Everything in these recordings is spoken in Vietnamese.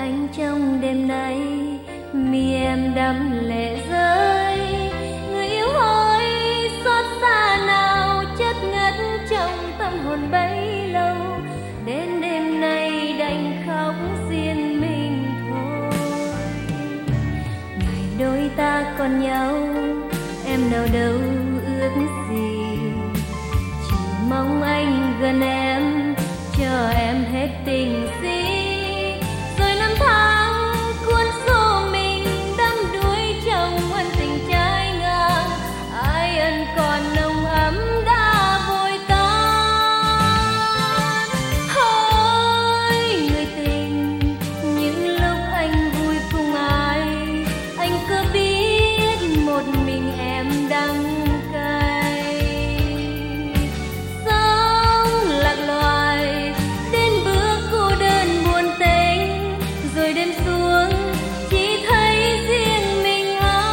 anh trong đêm nay, mi em đắm lệ rơi. Người yêu ơi, xót xa nào chất ngất trong tâm hồn bấy lâu, đến đêm nay đành khóc riêng mình thôi. Ngày đôi ta còn nhau, em nào đâu ước gì, chỉ mong anh gần em, cho em hết tình si. Rồi năm tháng cuốn xô mình đắm đuối trong ân tình trái ngang, ai ân còn nồng ấm đã vội tan. Hỡi người tình, những lúc anh vui cùng ai, anh cứ biết một mình em đắng cay. Sống lạc loài đến bước cô đơn buồn tênh, rồi đêm xuống chỉ thấy riêng mình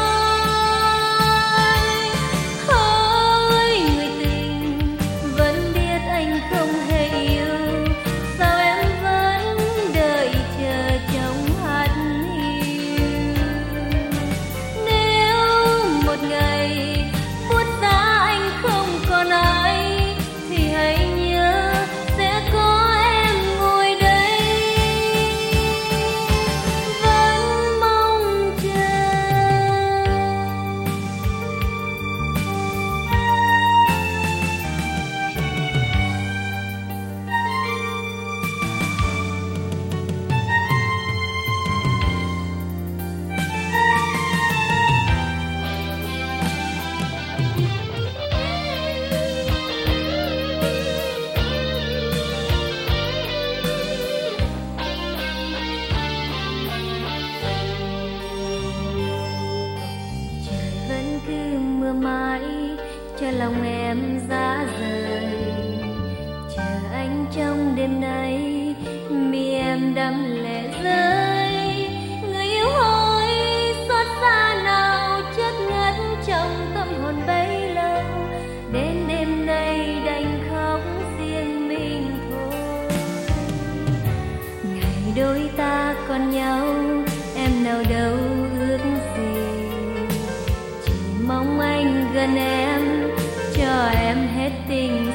anh. Hỡi người tình, vẫn biết anh không hề yêu, sao em vẫn đợi chờ trong hạt hiu. Nếu một ngày buốt giá anh không còn ai, thì hãy nhớ sẽ có em ngồi đây, vẫn mong chờ. Trời vẫn cứ mưa mãi cho lòng em giá rời, chờ anh trong đêm nay, mi em đắm lệ rơi. Người yêu ơi, xót xa nào chất ngất trong tâm hồn bấy lâu, đến đêm nay đành khóc riêng mình thôi. Ngày đôi ta còn nhau, em nào đâu ước gì, chỉ mong anh gần em, cho em hết tình